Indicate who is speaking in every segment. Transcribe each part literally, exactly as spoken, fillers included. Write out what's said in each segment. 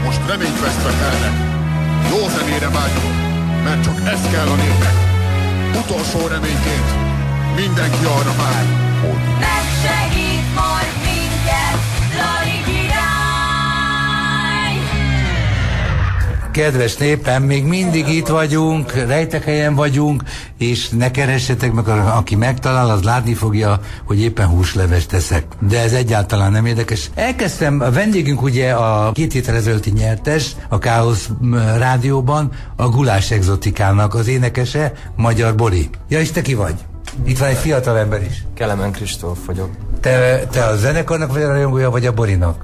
Speaker 1: most reményt vesztek elnek. Jó zenére vágyunk, mert csak ez kell a népnek. Utolsó reményként mindenki arra vár, hogy
Speaker 2: megsegít majd minket, Lali király!
Speaker 3: Kedves népem, még mindig itt vagyunk, rejtekhelyen vagyunk, és ne keressetek meg, aki megtalál, az látni fogja, hogy éppen húslevest teszek. De ez egyáltalán nem érdekes. Elkezdtem, a vendégünk ugye a két héttel ezelőtti nyertes, a Káosz rádióban, a Gulás Exotikának az énekese, Magyar Bori. Ja, és te ki vagy? Itt van egy fiatal ember is.
Speaker 4: Kelemen Kristóf vagyok.
Speaker 3: Te, te a zenekarnak vagy a rajongója, vagy a Borinak?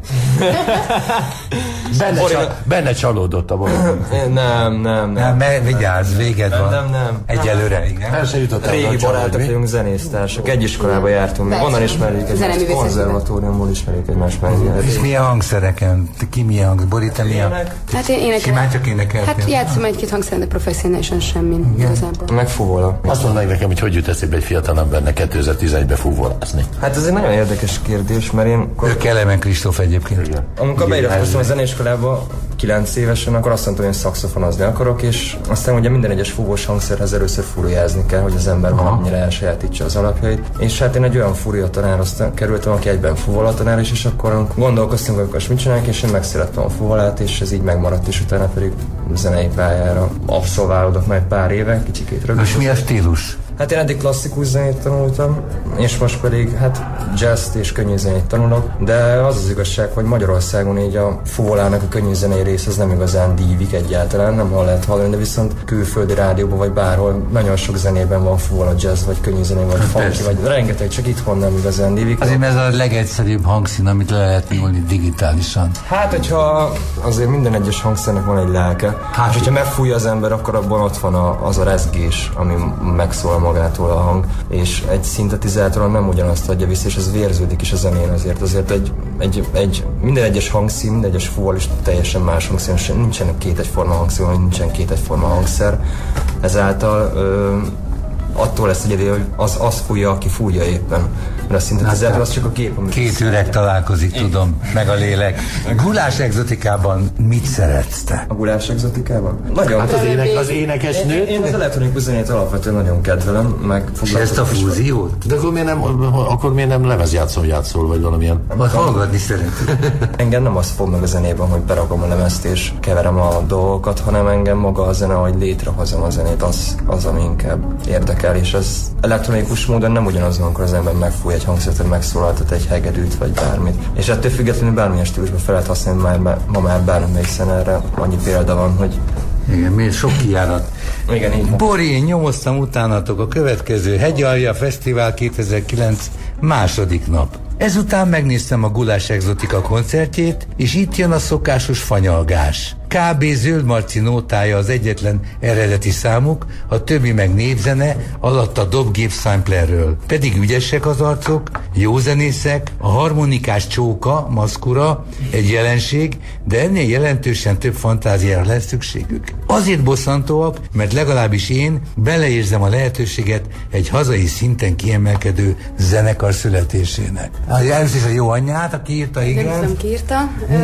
Speaker 5: benne,
Speaker 4: Borinak.
Speaker 5: Csal, benne csalódott a Borinak.
Speaker 4: Nem, nem, nem.
Speaker 3: Nem, mert vigyázz, véged
Speaker 4: nem,
Speaker 3: van.
Speaker 4: Nem, nem.
Speaker 3: Egyelőre, igen.
Speaker 5: Persze jutott
Speaker 4: Régi barátok vagyunk, zenésztársak. Egy iskolába jártunk, még onnan ismerjük egymást, konzervatóriumból ismerjük egymást már.
Speaker 3: És milyen hangszereken? Te ki milyen hangsz? Bori, te milyen?
Speaker 6: Hát én énekel.
Speaker 3: Simán csak énekeltél?
Speaker 6: Hát játszom egy-két hangszeren, de professzionálisan semmi igazából.
Speaker 4: Meg fuvola.
Speaker 5: Azt mondd meg nekem, hogy hogy jut eszébe egy fiatal embernek kétezer-tizenegyben fuvolázni.
Speaker 4: Hát ez egy nagyon érdekes kérdés, mert én...
Speaker 3: Ő Kelemen Kristóf egyébként.
Speaker 5: Igen.
Speaker 4: Amikor beiratkoztam a zeneiskolába kilenc évesen, akkor azt mondtam, hogy én szaxofonozni akarok, és aztán ugye minden egyes fúvós hangszerhez először fúriázni kell, hogy az ember valamennyire elsajátítsa az alapjait. És hát én egy olyan fúria tanárhoz kerültem, aki egyben fuvola tanár is, és akkor gondolkoztunk, hogy most mit csináljuk, és én megszerettem a fuvolát, és ez így megmaradt, és utána pedig zenei pályára abszolválódott majd pár éve, kicsikét rögtön.
Speaker 3: És mi a stílus?
Speaker 4: Hát én eddig klasszikus zenét tanultam, és most pedig hát jazz és könnyű zenét tanulok, de az az igazság, hogy Magyarországon így a fuvolának a könnyű zenei rész az nem igazán dívik egyáltalán, nem hol lehet hallani, de viszont külföldi rádióban vagy bárhol nagyon sok zenében van fuvola, jazz, vagy könnyű zené, vagy funky, vagy rengeteg, csak itthon nem igazán dívik.
Speaker 3: Azért ez a legegyszerűbb hangszín, amit le lehet nyúlni digitálisan.
Speaker 4: Hát, hogyha azért minden egyes hangszernek van egy lelke, hát, és hogyha megfújja az ember, akkor abban ott van a, az a rezgés, ami megszól magától a hang, és egy szintetizátoron nem ugyanazt adja vissza, és ez vérződik is a zenén azért. Azért egy, egy, egy minden egyes hangszín, minden egyes fúval is teljesen más hangszín, nincsenek két egyforma hangszín, nincsen két egyforma hangszer. Ezáltal ö, attól lesz egyedi, hogy az, az fújja, aki fújja éppen. Mert a szintetizátor az csak a gép, amit...
Speaker 3: Két üreg találkozik, tudom, meg a lélek. Gulás Exotikában mit szeretsz te?
Speaker 4: A Gulás Exotikában? Nagyon.
Speaker 5: Hát az, ének, az énekes nő.
Speaker 4: Én, én az elektronikus zenét alapvetően nagyon kedvelem, meg
Speaker 3: És ezt a fúziót?
Speaker 5: De akkor miért nem, akkor miért nem lemezjátszón játszol, vagy valamilyen?
Speaker 3: Vagy hallgatni szeretem.
Speaker 4: Engem nem az fog meg a zenében, hogy berakom a lemezt és keverem a dolgokat, hanem engem maga a zene, hogy létrehozom a zenét, az, az ami inkább érdekel, és ez elektronikus módon nem ugyanaz, amikor az ember megfúj egy hangszert, hogy megszólaltat egy hegedűt, vagy bármit. És ettől függetlenül bármilyen stílusban fel lehet használni, már, ma már bármelyik zenerre annyi példa van, hogy...
Speaker 3: Igen, miért sok kijárat.
Speaker 4: Igen, így van.
Speaker 3: Bori, én nyomoztam utánatok a következő Hegyalja Fesztivál kétezer-kilenc második nap. Ezután megnéztem a Gulás Exotika koncertjét, és itt jön a szokásos fanyalgás. ká bé Zöld Marci nótája az egyetlen eredeti számuk, a többi meg népzene, alatt a dobgép samplerről. Pedig ügyesek az arcok, jó zenészek, a harmonikás csóka, maszkura egy jelenség, de ennél jelentősen több fantáziára lesz szükségük. Azért bosszantóak, mert legalábbis én beleérzem a lehetőséget egy hazai szinten kiemelkedő zenekar születésének. Először is a jó anyját, aki írta, igen.
Speaker 6: Nem tudom, ki írta.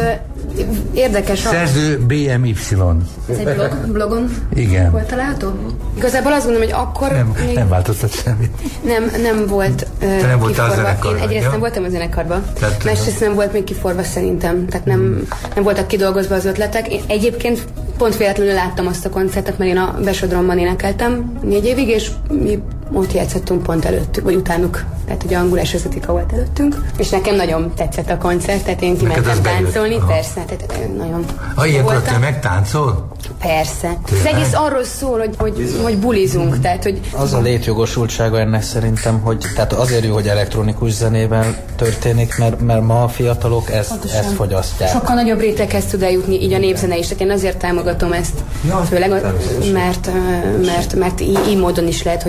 Speaker 6: Érdekes.
Speaker 3: Szerző bé em ipszilon.
Speaker 6: Ez egy blog, blogon
Speaker 3: Igen.
Speaker 6: volt található? Igazából azt gondolom, hogy akkor
Speaker 3: Nem,
Speaker 6: még
Speaker 3: nem változtat semmit.
Speaker 6: nem, nem volt uh,
Speaker 3: nem voltál a
Speaker 6: kiforva.
Speaker 3: zenekarban,
Speaker 6: Én egyrészt
Speaker 3: ja?
Speaker 6: nem voltam a zenekarban,
Speaker 3: Tehát,
Speaker 6: másrészt nem volt még kiforva szerintem. Tehát nem, nem voltak kidolgozva az ötletek. Én egyébként pont véletlenül láttam azt a koncertet, mert én a Besodromban énekeltem négy évig, és mi ott játszottunk pont előttük, vagy utánuk. Tehát ugye a Gulás Exotika volt előttünk, és nekem nagyon tetszett a koncert, tehát én kimentem táncolni, persze, tehát nagyon
Speaker 3: Ha ilyenkor te megtáncol?
Speaker 6: Persze. Az egész arról szól, hogy, hogy, hogy bulizunk, tehát hogy...
Speaker 7: Az a létjogosultsága ennek szerintem, hogy tehát azért jó, hogy elektronikus zenében történik, mert, mert ma a fiatalok ezt, ezt fogyasztják.
Speaker 6: Sokkal nagyobb réteghez tud eljutni így a népzene is, tehát én azért támogatom ezt,
Speaker 3: Ja,
Speaker 6: főleg, mert, mert, mert így, így módon is lehet hagyománytörés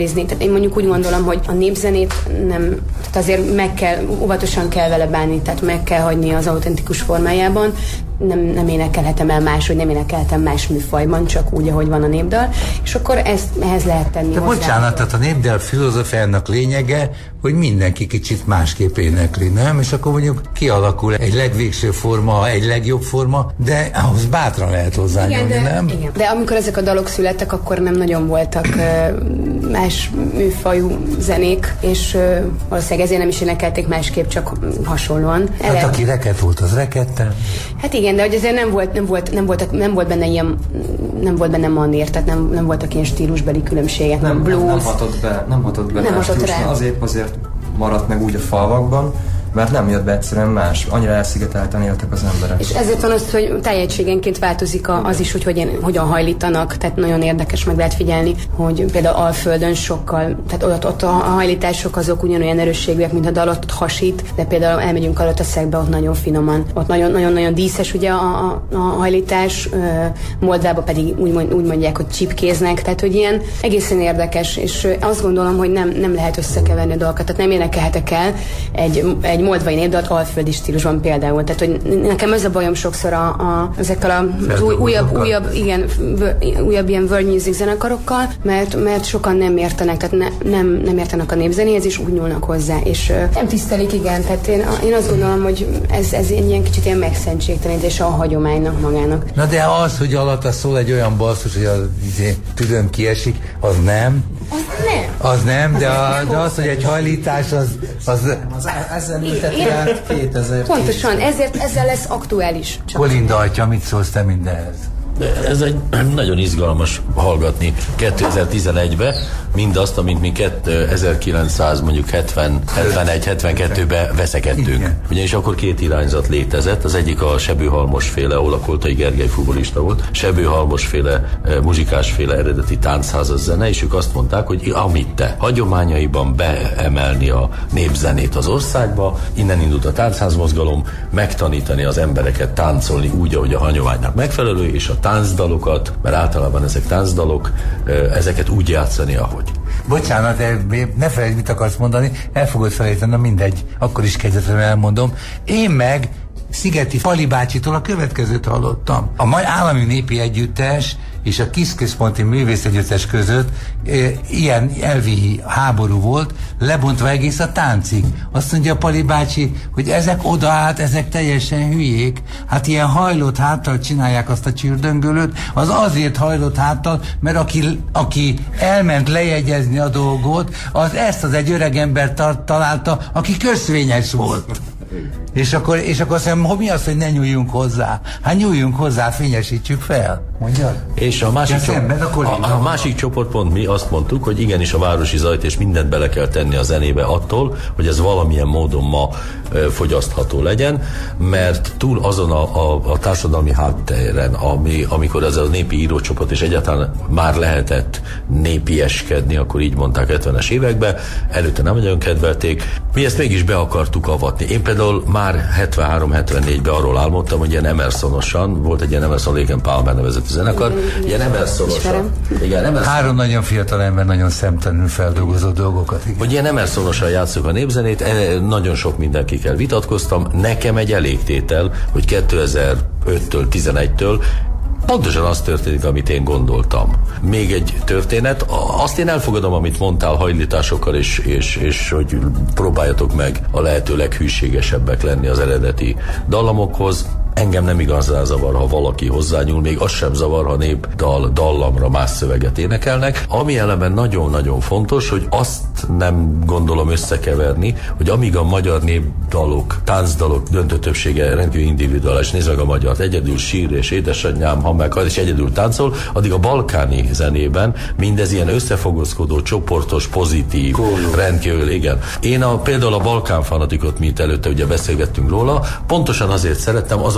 Speaker 6: megőrizni. Tehát én mondjuk úgy gondolom, hogy a népzenét nem, tehát azért meg kell, óvatosan kell vele bánni, tehát meg kell hagyni az autentikus formájában. Nem, nem énekelhetem el máshogy, nem énekelhetem más műfajban, csak úgy, ahogy van a népdal, és akkor ezt, ehhez lehet tenni
Speaker 3: de
Speaker 6: hozzá.
Speaker 3: Bocsánat, tehát a népdal filozófiának lényege, hogy mindenki kicsit másképp énekli, nem? És akkor mondjuk kialakul egy legvégső forma, egy legjobb forma, de ahhoz bátran lehet hozzányúlni,
Speaker 6: igen, de,
Speaker 3: nem?
Speaker 6: Igen. De amikor ezek a dalok születtek, akkor nem nagyon voltak uh, más műfajú zenék, és uh, valószínűleg ezért nem is énekelték másképp, csak hasonlóan.
Speaker 3: Hát Ele... aki reket volt, az rekettel?
Speaker 6: Hát igen, de hogy azért nem volt, nem volt, nem voltak, nem volt benne ilyen, nem volt benne manér, tehát nem, nem voltak ilyen stílusbeli különbségek,
Speaker 4: nem,
Speaker 6: blues.
Speaker 4: Nem, nem hatott be, nem hatott be
Speaker 6: nem hatott rá.
Speaker 4: Azért azért maradt meg úgy a falvakban, mert nem jött be egyszerűen más, annyira elszigetelten éltek az emberek.
Speaker 6: És ezért van az, hogy tájegységenként változik a, az is, hogy hogyan, hogyan hajlítanak, tehát nagyon érdekes, meg lehet figyelni, hogy például Alföldön sokkal, tehát ott, ott a hajlítások azok ugyanolyan erősségűek, mint a dal, ott hasít, de például elmegyünk Alotaszegbe, ott nagyon finoman, ott nagyon-nagyon díszes ugye a, a, a hajlítás, Moldvába pedig úgy, mond, úgy mondják, hogy csipkéznek, tehát hogy ilyen egészen érdekes, és azt gondolom, hogy nem, nem lehet összekeverni a dolgokat, tehát nem énekelhetek el egy, egy moldvai népdalt alföldi stílusban például. Tehát, hogy nekem ez a bajom sokszor a, a, ezekkel az új, újabb, újabb, igen, újabb ilyen world music zenekarokkal, mert, mert sokan nem értenek, tehát ne, nem, nem értenek a népzenéhez, és úgy nyúlnak hozzá, és uh, nem tisztelik, igen, tehát én, én azt gondolom, hogy ez, ez ilyen kicsit ilyen megszentségtelenítés a hagyománynak magának.
Speaker 3: Na de az, hogy alatta szól egy olyan basszus, hogy az izé, tüdőm kiesik, az nem.
Speaker 6: Az nem.
Speaker 3: Az nem, de, a, de az, hogy egy hajlítás, az... az,
Speaker 7: az ezzel ülteti át kétezer-tíz.
Speaker 6: Pontosan, ezért ezzel lesz aktuális.
Speaker 3: Kolinda atya, mit szólsz te mindenhez?
Speaker 5: De ez egy nagyon izgalmas hallgatni kétezer-tizenegyben mindazt, amit mi ezerkilencszáz mondjuk hetven, hetvenegy, hetvenkettőben veszekedtünk. Igen. Ugyanis akkor két irányzat létezett, az egyik a Sebő Halmos féle, ahol a Koltai Gergely futbolista volt, Sebő Halmos féle, muzsikásféle eredeti táncházas zene, és ők azt mondták, hogy amit te hagyományaiban beemelni a népzenét az országba, innen indult a táncházmozgalom, megtanítani az embereket táncolni úgy, ahogy a hagyománynak megfelelő, és a táncdalokat, mert általában ezek táncdalok, ezeket úgy játszani, ahogy.
Speaker 3: Bocsánat, ne felejtsd, mit akarsz mondani, el fogod felejteni, na mindegy, akkor is kegyetlenül elmondom. Én meg Szigeti Pali bácsitól a következőt hallottam. A Mai Állami Népi Együttes és a Kiszközponti Művészegyüttes között e, ilyen elvi háború volt, lebontva egész a táncig. Azt mondja a Pali bácsi, hogy ezek odaállt, ezek teljesen hülyék. Hát ilyen hajlott háttal csinálják azt a csürdöngölőt, az azért hajlott háttal, mert aki, aki elment lejegyezni a dolgot, az ezt az egy öreg tar- találta, aki köszvényes volt. És akkor, és akkor azt mondom, mi az, hogy ne nyúljunk hozzá? Hát nyúljunk hozzá, fényesítsük fel. Mondjad?
Speaker 5: És a másik,
Speaker 3: ja,
Speaker 5: csoport, a, a másik csoportpont mi azt mondtuk, hogy igenis a városi zajt és mindent bele kell tenni a zenébe attól, hogy ez valamilyen módon ma e, fogyasztható legyen, mert túl azon a, a, a társadalmi háttéren, ami, amikor ez a népi írócsoport és egyáltalán már lehetett népieskedni, akkor így mondták hetvenes években, előtte nem nagyon kedvelték, mi ezt mégis be akartuk avatni. Én például már hetvenhárom hetvennégyben arról álmodtam, hogy ilyen Emersonosan, volt egy ilyen Emerson Lake and Palmer nevezetű zenekar, ilyen Emersonosan. Igen, Emerson.
Speaker 3: Három nagyon fiatal ember nagyon szemtelenül feldolgozó dolgokat. Igen.
Speaker 5: Hogy ilyen Emersonosan játsszuk a népzenét, nagyon sok mindenkikkel vitatkoztam, nekem egy elégtétel, hogy kétezer-öttől tizenegytől pontosan az történik, amit én gondoltam. Még egy történet, azt én elfogadom, amit mondtál hajlításokkal, és, és, és hogy próbáljatok meg a lehető leghűségesebbek lenni az eredeti dallamokhoz. Engem nem igazán zavar, ha valaki hozzányúl, még az sem zavar, ha népdal, dallamra más szöveget énekelnek. Ami eleben nagyon-nagyon fontos, hogy azt nem gondolom összekeverni, hogy amíg a magyar népdalok, táncdalok döntő többsége rendkívül individuális, nézd meg a magyart, egyedül sír és édesanyám, ha meg az is egyedül táncol, addig a balkáni zenében mindez ilyen összefogozkodó, csoportos, pozitív, Kóló. rendkívül, igen. Én a, például a Balkán fanatikot, mint előtte ugye beszélgettünk róla, pontosan azért szerettem, azon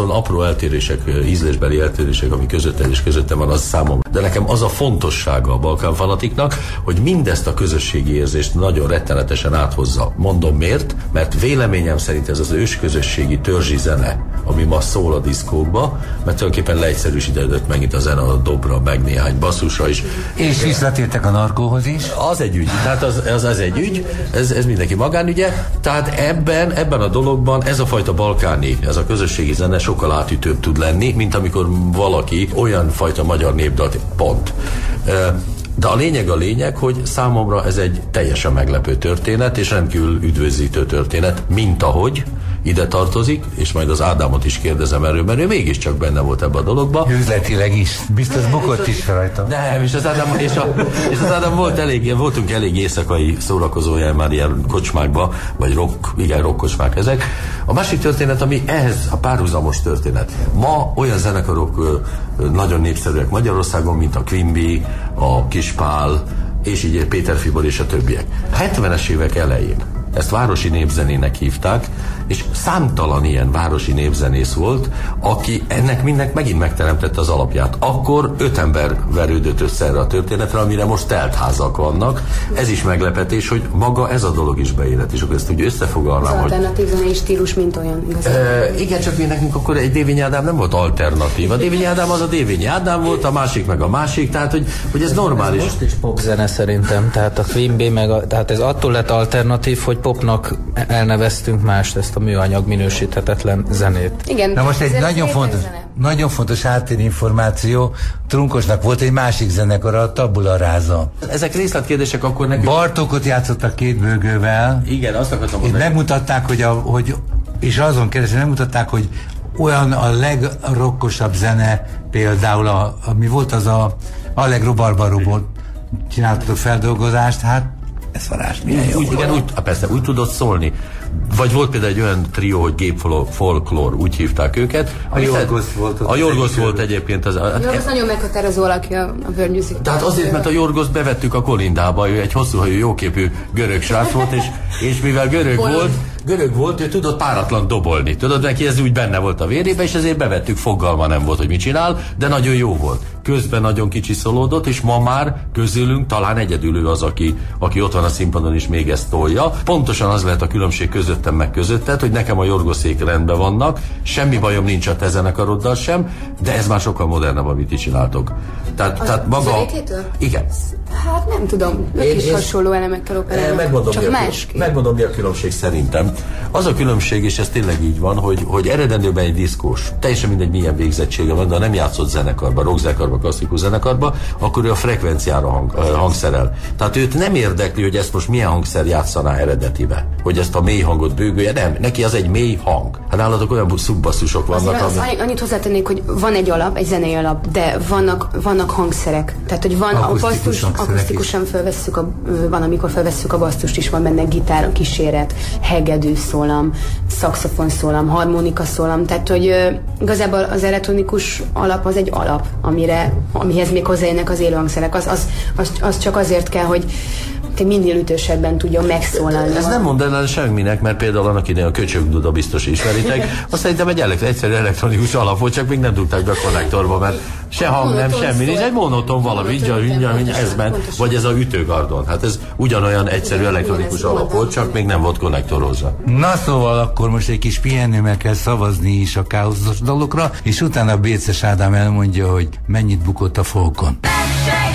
Speaker 5: azon apró eltérések, ízlésbeli eltérések, ami közötted és közöttem van, az számom. De nekem az a fontossága a Balkán fanatiknak, hogy mindezt a közösségi érzést nagyon rettenetesen áthozza. Mondom miért? Mert véleményem szerint ez az ősközösségi törzsi zene, ami ma szól a diszkókba, mert tulajdonképpen leegyszerűsítődött megint a zene a dobra, meg néhány basszusra is.
Speaker 3: És visszatértek a narkóhoz is?
Speaker 5: Az egy ügy, tehát az, az, az egy ügy, ez, ez mindenki magánügye, tehát ebben, ebben a dologban ez a fajta balkáni, ez a közösségi zene sokkal átütőbb tud lenni, mint amikor valaki olyan fajta magyar népdalt, pont. De a lényeg a lényeg, hogy számomra ez egy teljesen meglepő történet, és rendkívül üdvözítő történet, mint ahogy ide tartozik, és majd az Ádámot is kérdezem erről, mert ő mégiscsak benne volt ebbe a dologba.
Speaker 3: Üzletileg is. Biztos bukott is rajta.
Speaker 5: Nem, és az Ádám, és, a, és az Ádám volt elég, voltunk elég éjszakai szórakozóján már ilyen kocsmákba, vagy rock, igen, rock kocsmák ezek. A másik történet, ami ehhez a párhuzamos történet. Ma olyan zenekarok nagyon népszerűek Magyarországon, mint a Quimby, a Kispál, és így Péter Fibor és a többiek. hetvenes évek elején ezt városi népzenének hívták, és számtalan ilyen városi népzenész volt, aki ennek mindnek megint megteremtette az alapját. Akkor öt ember verődött össze erre a történetre, amire most teltházak vannak. Ez is meglepetés, hogy maga ez a dolog is beérett, és akkor ezt úgy összefoglalnám,
Speaker 6: az
Speaker 5: hogy...
Speaker 6: alternatív zenei stílus, mint olyan igazából.
Speaker 5: E, igen, csak mi nekünk akkor egy Dévényi Ádám nem volt alternatív. A Dévényi Ádám az a Dévényi Ádám volt, a másik meg a másik, tehát hogy, hogy ez normális.
Speaker 7: Ez most is popzene szerintem, tehát a Quimby meg a, tehát ez attól lett alternatív, hogy popnak elneveztünk mást, ezt a műanyag minősíthetetlen zenét.
Speaker 6: Igen.
Speaker 3: Na most egy nagyon fontos, nagyon fontos háttérinformáció. Trunkosnak volt egy másik zenekar, a Tabula Rasa.
Speaker 5: Ezek részletkérdések akkor nekünk...
Speaker 3: Bartókot játszottak két bőgővel.
Speaker 5: Igen, azt akartam
Speaker 3: És
Speaker 5: mondani.
Speaker 3: megmutatták, hogy, a, hogy és azon keresztül megmutatták, hogy olyan a legrokkosabb zene, például a, ami volt az a Allegro Barbaróból csináltatok feldolgozást, hát ez varázs, milyen jó.
Speaker 5: Úgy, igen, úgy, persze, úgy tudott szólni. Vagy volt például egy olyan trió, hogy Gépfolklór, úgy hívták őket.
Speaker 3: A Jorgosz volt.
Speaker 5: A Jorgosz volt egyébként. Az,
Speaker 6: a Jorgosz nagyon meghatározó alakja a World Music.
Speaker 5: Tehát azért, mert a Jorgoszt bevettük a Kolindába, ő egy hosszúhajú, jóképű görög srác volt, és, és mivel görög volt, görög volt, ő tudott páratlan dobolni. Tudod, neki ez úgy benne volt a vérében, és ezért bevettük, fogalma nem volt, hogy mit csinál, de nagyon jó volt. Közben nagyon kicsi szolódott, és ma már közülünk talán egyedül ő az, aki, aki ott van a színpadon, és még ezt tolja. Pontosan az lehet a különbség közöttem meg közötted, hogy nekem a Jorgoszék rendben vannak, semmi bajom nincs a te zenekaroddal sem, de ez már sokkal modernabb, amit ti csináltok. Tehát, tehát maga... Igen.
Speaker 6: Hát nem tudom, ők is hasonló elemekkel operálnak, csak másképp.
Speaker 5: Megmondom, mi a különbség szerintem. Az a különbség, és ez tényleg így van, hogy, hogy eredendőben egy diszkós, teljesen mindegy milyen végzettsége van, de nem játszott zenekarba, rockzenekarba, klasszikus zenekarba, akkor ő a frekvenciára hang, hangszerel. Tehát őt nem érdekli, hogy ezt most milyen hangszer játszaná eredetibe, hogy ezt a mély hangot bőgölje, nem, neki az egy mély hang. Hát nálatok olyan szubbasszusok vannak.
Speaker 6: Az, ami... Annyit hozzátennék, hogy van egy alap, egy zenei alap, de vannak, vannak hangszerek. Tehát, hogy van a basszus, akusztikusan felvesszük, a, van, amikor felvesszük a basszust is, van benne gitár, a kíséret, hegedű szólam, szaxofon szólam, harmonika szólam, tehát, hogy uh, igazából az elektronikus alap az egy alap, amire, amihez még hozzájönnek az élőhangszerek. Az, az, az, az csak azért kell, hogy minél ütősebben tudjon megszólalni.
Speaker 5: Ez nem mond el semminek, mert például annak idején a Köcsögduda biztos ismeritek. Azt szerintem egy elek, egyszerű elektronikus alap volt, csak még nem tudták be a konnektorba, mert se hang nem, semmi nincs. Egy monoton valami, így ez ment, vagy ez a ütőgardon. Hát ez ugyanolyan egyszerű elektronikus alap volt, csak még nem volt konnektor hozzá.
Speaker 3: Na szóval akkor most egy kis pihenőmmel kell szavazni is a káoszos dalokra, és utána Béces Ádám elmondja, hogy mennyit bukott a Folkon.